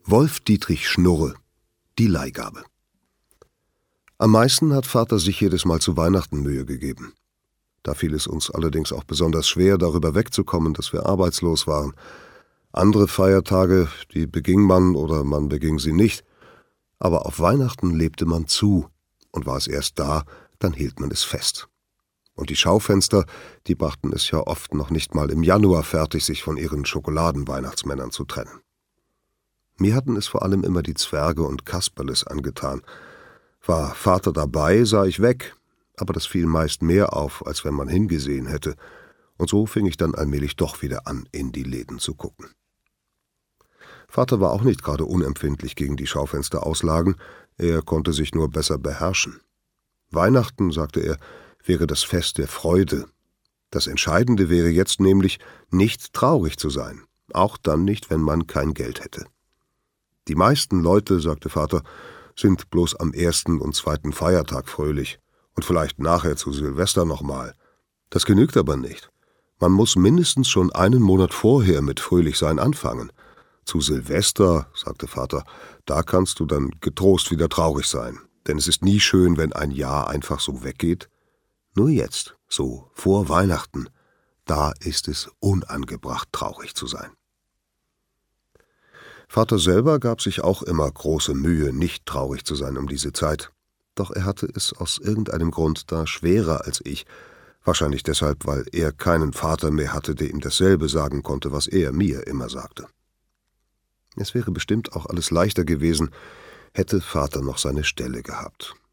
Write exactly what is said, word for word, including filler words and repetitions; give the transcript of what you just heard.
Wolf Dietrich Schnurre, die Leihgabe. Am meisten hat Vater sich jedes Mal zu Weihnachten Mühe gegeben. Da fiel es uns allerdings auch besonders schwer, darüber wegzukommen, dass wir arbeitslos waren. Andere Feiertage, die beging man oder man beging sie nicht. Aber auf Weihnachten lebte man zu, und war es erst da, dann hielt man es fest. Und die Schaufenster, die brachten es ja oft noch nicht mal im Januar fertig, sich von ihren Schokoladenweihnachtsmännern zu trennen. Mir hatten es vor allem immer die Zwerge und Kasperles angetan. War Vater dabei, sah ich weg, aber das fiel meist mehr auf, als wenn man hingesehen hätte, und so fing ich dann allmählich doch wieder an, in die Läden zu gucken. Vater war auch nicht gerade unempfindlich gegen die Schaufensterauslagen, er konnte sich nur besser beherrschen. Weihnachten, sagte er, wäre das Fest der Freude. Das Entscheidende wäre jetzt nämlich, nicht traurig zu sein, auch dann nicht, wenn man kein Geld hätte. Die meisten Leute, sagte Vater, sind bloß am ersten und zweiten Feiertag fröhlich und vielleicht nachher zu Silvester nochmal. Das genügt aber nicht. Man muss mindestens schon einen Monat vorher mit Fröhlichsein anfangen. Zu Silvester, sagte Vater, da kannst du dann getrost wieder traurig sein, denn es ist nie schön, wenn ein Jahr einfach so weggeht. Nur jetzt, so vor Weihnachten, da ist es unangebracht, traurig zu sein. Vater selber gab sich auch immer große Mühe, nicht traurig zu sein um diese Zeit. Doch er hatte es aus irgendeinem Grund da schwerer als ich, wahrscheinlich deshalb, weil er keinen Vater mehr hatte, der ihm dasselbe sagen konnte, was er mir immer sagte. Es wäre bestimmt auch alles leichter gewesen, hätte Vater noch seine Stelle gehabt.